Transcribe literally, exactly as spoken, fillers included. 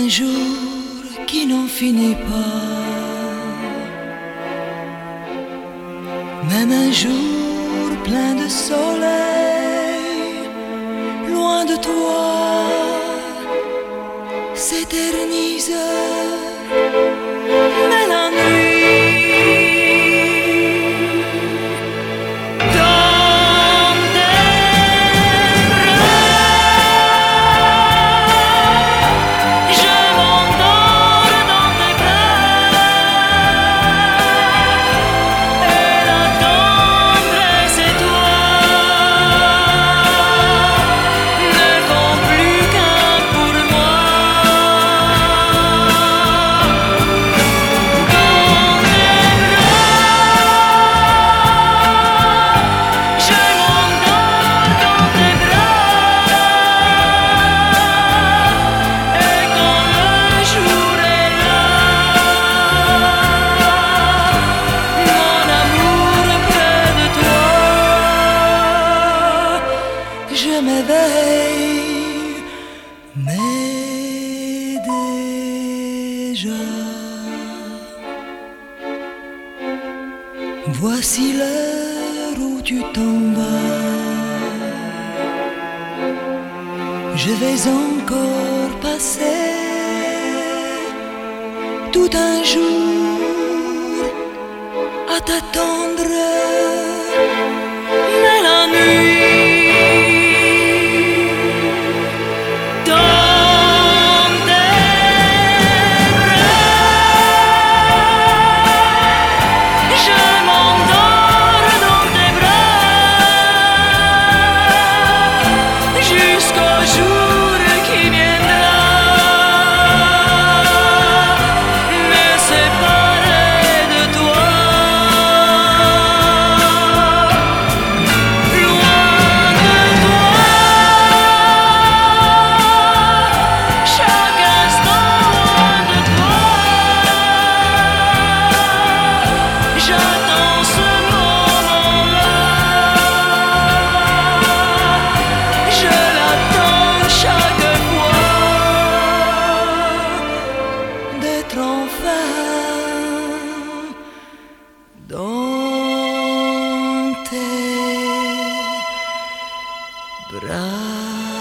un jour qui n'en finit pas, même un jour plein de soleil, loin de toi, s'éternise. Mais la nuit, dans tes bras, je m'endors dans tes bras, et la tendresse et toi ne font plus qu'un pour moi. Je m'éveille, mais déjà voici l'heure où tu t'en vas. Je vais encore passer tout un jour à t'attendre, mais la nuit, dans tes bras.